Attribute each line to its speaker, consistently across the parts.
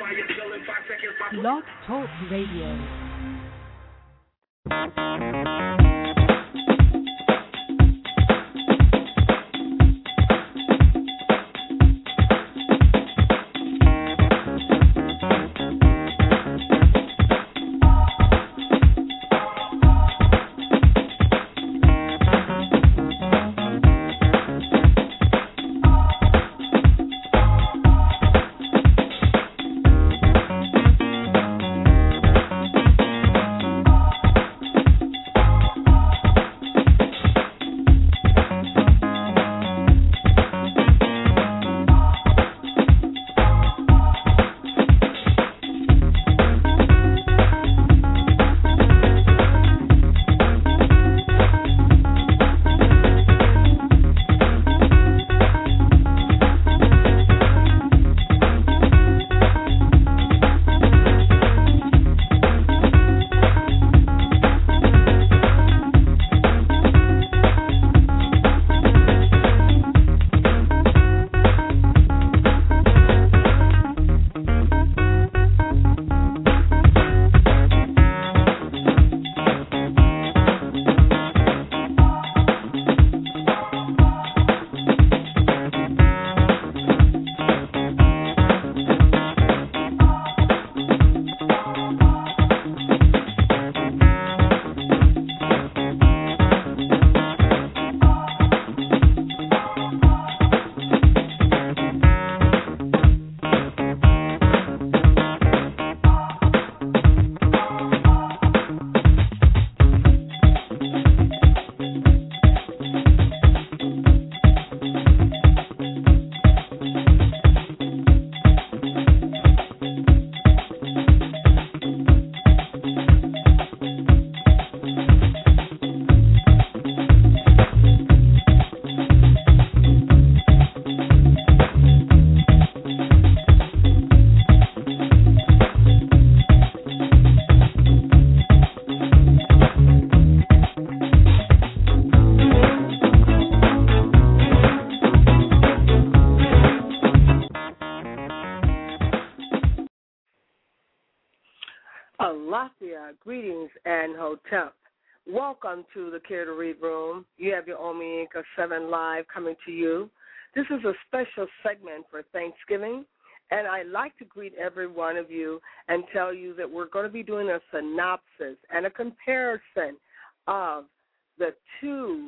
Speaker 1: Blog Talk Radio.
Speaker 2: Greetings and hotep. Welcome to the Care to Read Room. You have your Omi Inca 7 Live coming to you. This is a special segment for Thanksgiving, and I'd like to greet every one of you and tell you that we're going to be doing a synopsis and a comparison of the two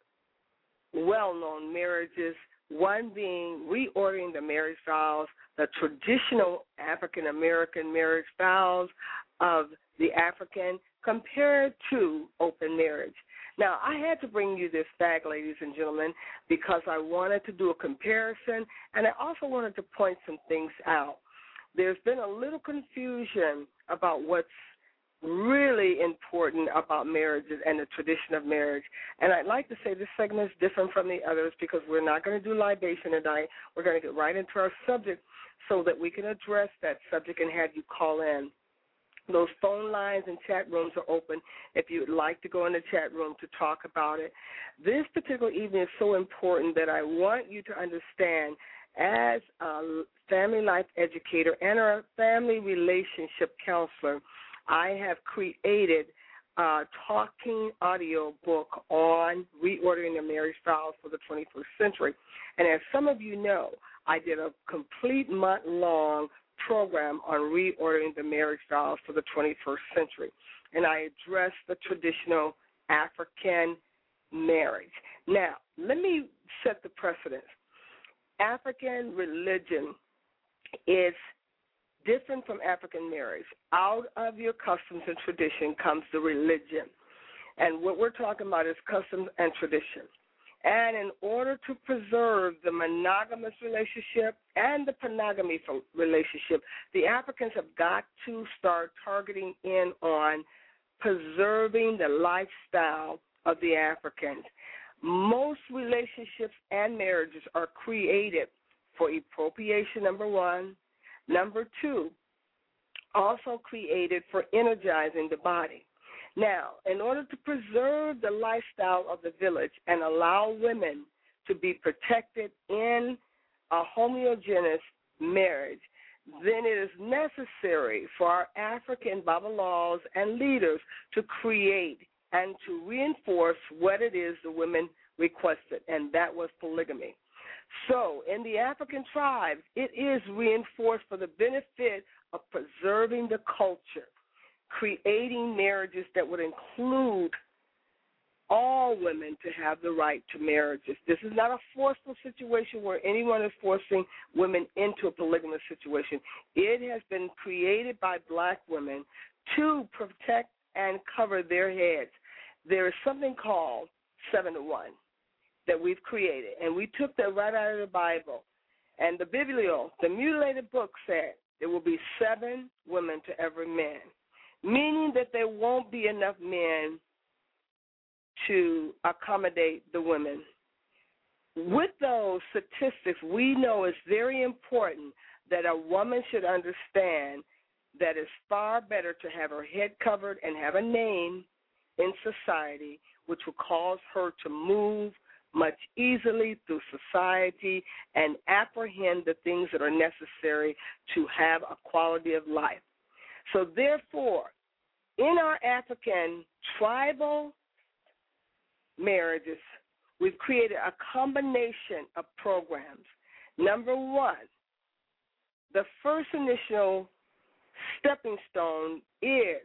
Speaker 2: well-known marriages, one being Reordering the Marriage Vows, the traditional African-American marriage vows of the African, compared to open marriage. Now, I had to bring you this fact, ladies and gentlemen, because I wanted to do a comparison, and I also wanted to point some things out. There's been a little confusion about what's really important about marriages and the tradition of marriage. And I'd like to say this segment is different from the others because we're not going to do libation tonight. We're going to get right into our subject so that we can address that subject and have you call in. Those phone lines and chat rooms are open if you'd like to go in the chat room to talk about it. This particular evening is so important that I want you to understand, as a family life educator and a family relationship counselor, I have created a talking audio book on reordering the marriage vows for the 21st century. And as some of you know, I did a complete month-long program on reordering the marriage vows for the 21st century, and I addressed the traditional African marriage. Now, let me set the precedence. African religion is different from African marriage. Out of your customs and tradition comes the religion, and what we're talking about is customs and tradition. And in order to preserve the monogamous relationship and the polygamy relationship, the Africans have got to start targeting in on preserving the lifestyle of the Africans. Most relationships and marriages are created for appropriation, number one. Number two, also created for energizing the body. Now, in order to preserve the lifestyle of the village and allow women to be protected in a homogeneous marriage, then it is necessary for our African Babalawos and leaders to create and to reinforce what it is the women requested, and that was polygamy. So in the African tribes, it is reinforced for the benefit of preserving the culture, creating marriages that would include all women to have the right to marriages. This is not a forceful situation where anyone is forcing women into a polygamous situation. It has been created by black women to protect and cover their heads. There is something called 7 to 1 that we've created, and we took that right out of the Bible. And the Biblio, the mutilated book, said there will be 7 women to every man, meaning that there won't be enough men to accommodate the women. With those statistics, we know it's very important that a woman should understand that it's far better to have her head covered and have a name in society, which will cause her to move much easily through society and apprehend the things that are necessary to have a quality of life. So therefore, in our African tribal marriages, we've created a combination of programs. Number one, the first initial stepping stone is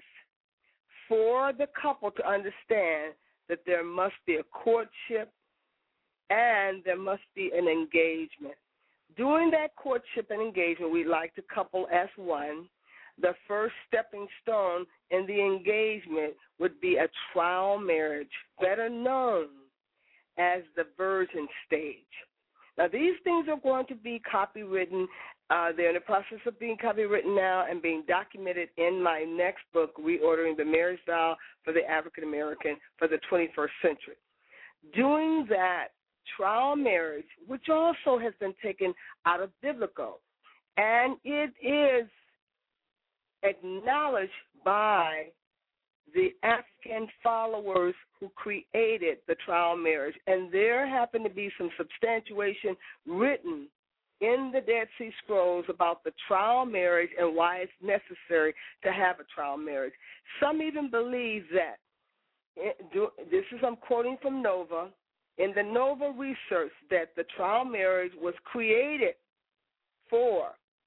Speaker 2: for the couple to understand that there must be a courtship and there must be an engagement. During that courtship and engagement, we like to couple as one. The first stepping stone in the engagement would be a trial marriage, better known as the virgin stage. Now, these things are going to be copywritten. They're in the process of being copywritten now and being documented in my next book, Reordering the Marriage Vow for the African American for the 21st Century. Doing that trial marriage, which also has been taken out of biblical, and it is acknowledged by the African followers who created the trial marriage. And there happened to be some substantiation written in the Dead Sea Scrolls about the trial marriage and why it's necessary to have a trial marriage. Some even believe that, I'm quoting from Nova, in the Nova research, that the trial marriage was created for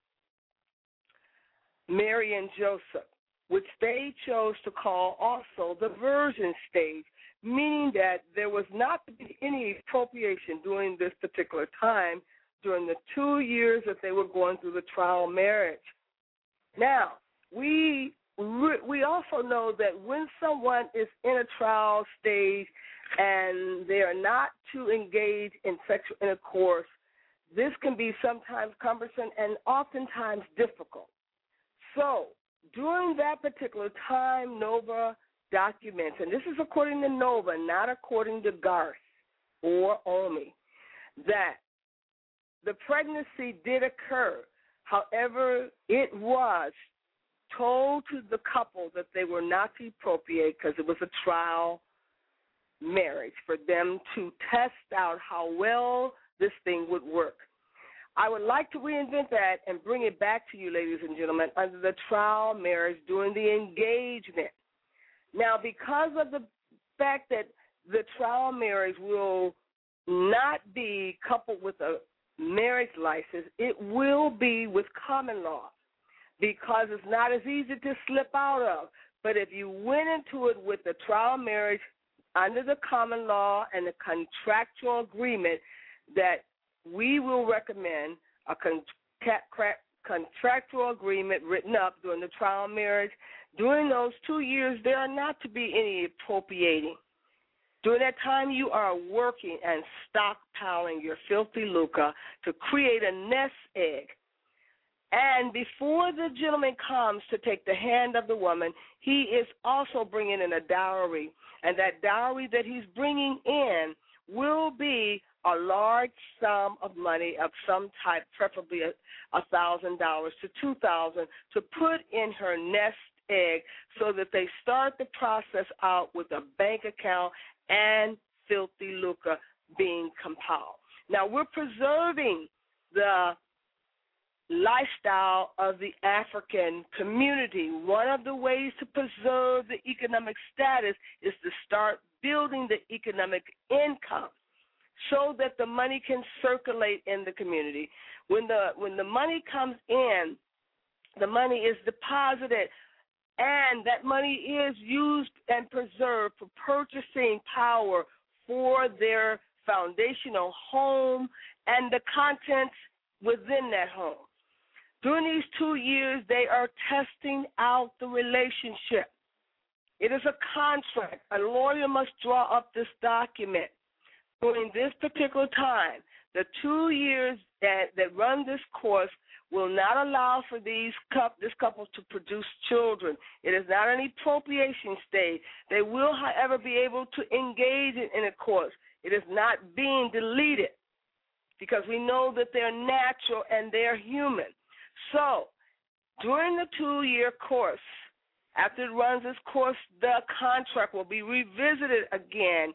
Speaker 2: Mary and Joseph, which they chose to call also the virgin stage, meaning that there was not to be any appropriation during this particular time, during the 2 years that they were going through the trial marriage. Now, we also know that when someone is in a trial stage and they are not to engage in sexual intercourse, this can be sometimes cumbersome and oftentimes difficult. So during that particular time, Nova documents, and this is according to Nova, not according to Garth or Omi, that the pregnancy did occur. However, it was told to the couple that they were not to appropriate because it was a trial marriage for them to test out how well this thing would work. I would like to reinvent that and bring it back to you, ladies and gentlemen, under the trial marriage during the engagement. Now, because of the fact that the trial marriage will not be coupled with a marriage license, it will be with common law because it's not as easy to slip out of. But if you went into it with the trial marriage under the common law and the contractual agreement, that we will recommend a contractual agreement written up during the trial marriage. During those 2 years, there are not to be any appropriating. During that time, you are working and stockpiling your filthy lucre to create a nest egg. And before the gentleman comes to take the hand of the woman, he is also bringing in a dowry. And that dowry that he's bringing in will be a large sum of money of some type, preferably $1,000 to $2,000, to put in her nest egg so that they start the process out with a bank account and filthy lucre being compiled. Now, we're preserving the lifestyle of the African community. One of the ways to preserve the economic status is to start building the economic income so that the money can circulate in the community. When the money comes in, the money is deposited, and that money is used and preserved for purchasing power for their foundational home and the contents within that home. During these 2 years, they are testing out the relationship. It is a contract. A lawyer must draw up this document. During this particular time, the 2 years that run this course will not allow for this couple to produce children. It is not an appropriation stage. They will, however, be able to engage in a course. It is not being deleted because we know that they're natural and they're human. So during the 2-year course, after it runs this course, the contract will be revisited again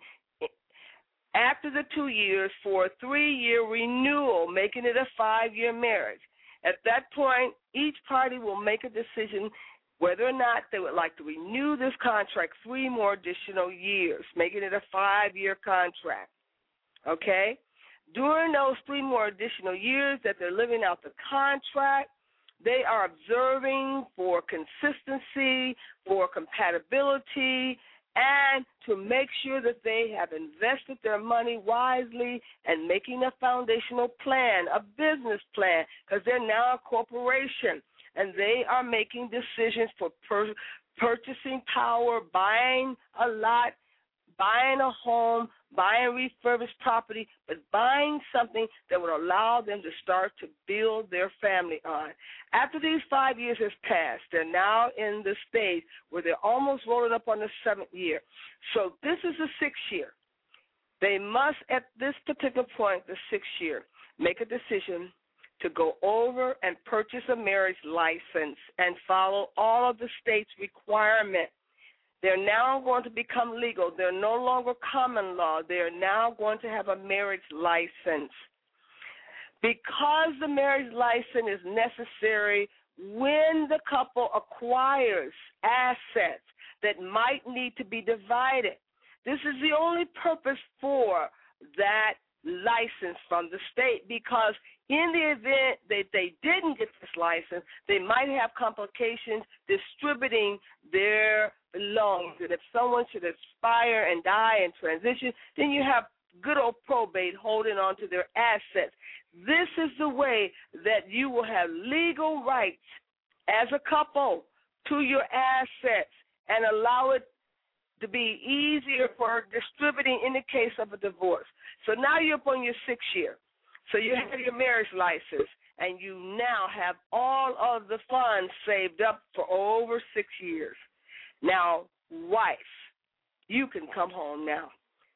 Speaker 2: after the 2 years for a 3-year renewal, making it a 5-year marriage. At that point, each party will make a decision whether or not they would like to renew this contract 3 more additional years, making it a 5-year contract. Okay? During those 3 more additional years that they're living out the contract, they are observing for consistency, for compatibility, and to make sure that they have invested their money wisely and making a foundational plan, a business plan, because they're now a corporation, and they are making decisions for purchasing power, buying a lot, buying a home, buying refurbished property, but buying something that would allow them to start to build their family on. After these 5 years has passed, they're now in the stage where they're almost rolling up on the 7th year. So this is the 6th year. They must, at this particular point, the 6th year, make a decision to go over and purchase a marriage license and follow all of the state's requirements. They're now going to become legal. They're no longer common law. They're now going to have a marriage license. Because the marriage license is necessary when the couple acquires assets that might need to be divided. This is the only purpose for that license from the state, because in the event that they didn't get this license, they might have complications distributing their belongings. And if someone should expire and die and transition, then you have good old probate holding on to their assets. This is the way that you will have legal rights as a couple to your assets and allow it to be easier for distributing in the case of a divorce. So now you're up on your 6th year. So you have your marriage license, and you now have all of the funds saved up for over 6 years. Now, wife, you can come home now.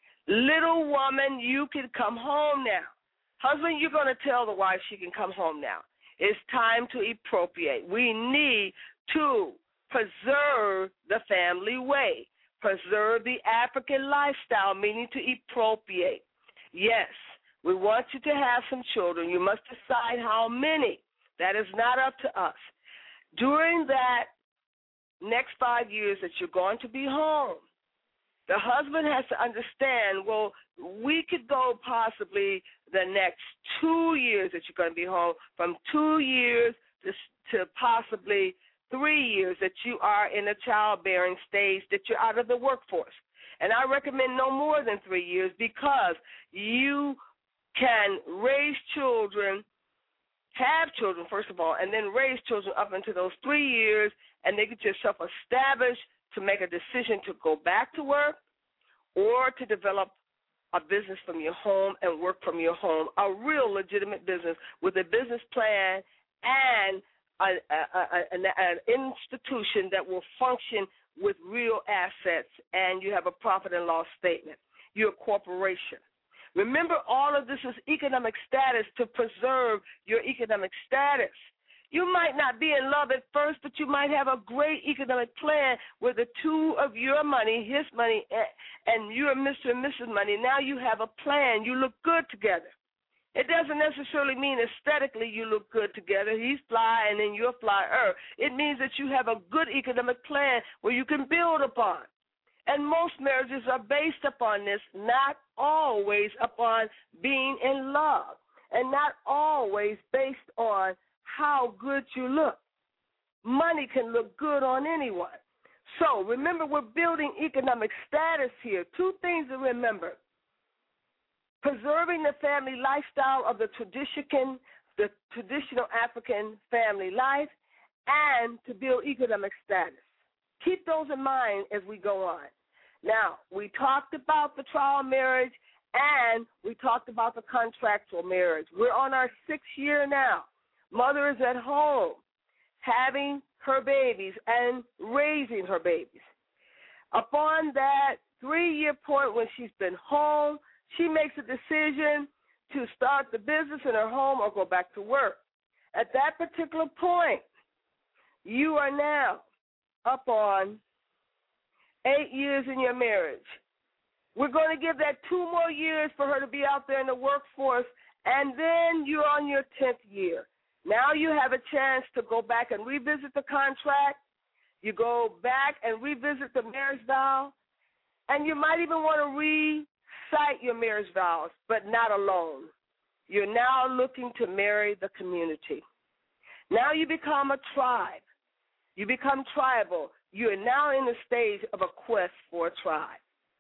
Speaker 2: Little woman, you can come home now. Husband, you're going to tell the wife she can come home now. It's time to appropriate. We need to preserve the family way, preserve the African lifestyle, meaning to appropriate. Yes, we want you to have some children. You must decide how many. That is not up to us. During that next 5 years that you're going to be home, the husband has to understand, well, we could go possibly the next 2 years that you're going to be home, from 2 years to possibly 3 years that you are in a childbearing stage, that you're out of the workforce. And I recommend no more than 3 years, because you can raise children, have children, first of all, and then raise children up into those 3 years, and they get yourself established to make a decision to go back to work or to develop a business from your home and work from your home, a real legitimate business with a business plan and an institution that will function with real assets, and you have a profit and loss statement. You're a corporation. Remember, all of this is economic status to preserve your economic status. You might not be in love at first, but you might have a great economic plan where the two of your money, his money, and you're Mr. and Mrs. Money. Now you have a plan. You look good together. It doesn't necessarily mean aesthetically you look good together. He's fly and then you're flyer. It means that you have a good economic plan where you can build upon. And most marriages are based upon this, not always upon being in love, and not always based on how good you look. Money can look good on anyone. So remember, we're building economic status here. Two things to remember: preserving the family lifestyle of the traditional African family life, and to build economic status. Keep those in mind as we go on. Now, we talked about the trial marriage, and we talked about the contractual marriage. We're on our 6th year now. Mother is at home having her babies and raising her babies. Upon that 3-year point when she's been home, she makes a decision to start the business in her home or go back to work. At that particular point, you are now up on 8 years in your marriage. We're going to give that 2 more years for her to be out there in the workforce, and then you're on your 10th year. Now you have a chance to go back and revisit the contract. You go back and revisit the marriage vow, and you might even want to recite your marriage vows, but not alone. You're now looking to marry the community. Now you become a tribe. You become tribal. You are now in the stage of a quest for a tribe.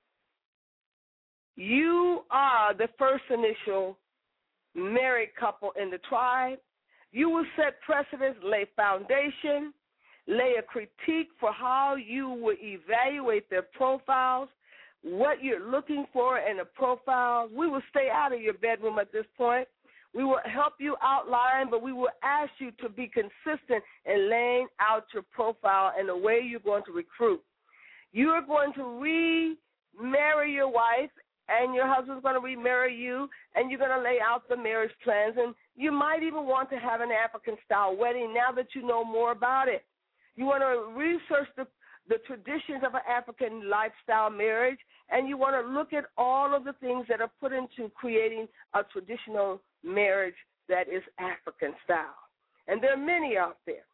Speaker 2: You are the first initial married couple in the tribe. You will set precedents, lay foundation, lay a critique for how you will evaluate their profiles, what you're looking for in a profile. We will stay out of your bedroom at this point. We will help you outline, but we will ask you to be consistent in laying out your profile and the way you're going to recruit. You are going to remarry your wife, and your husband's going to remarry you, and you're going to lay out the marriage plans. And you might even want to have an African-style wedding now that you know more about it. You want to research the traditions of an African lifestyle marriage, and you want to look at all of the things that are put into creating a traditional marriage that is African style. And there are many out there.